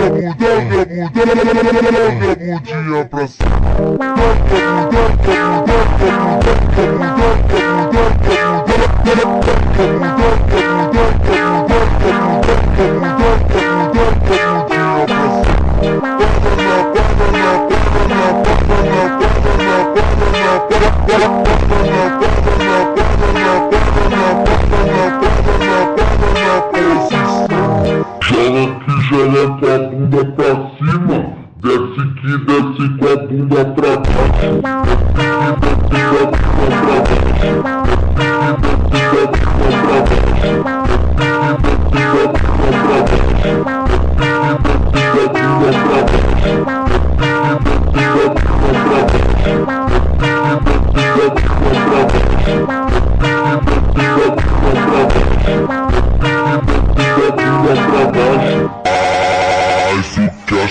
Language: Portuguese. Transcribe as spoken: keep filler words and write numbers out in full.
bundinha pra cima. Joga que joga com a bunda pra cima, desce que desce com a bunda pra baixo, desce que desce com a bunda pra baixo. Ai,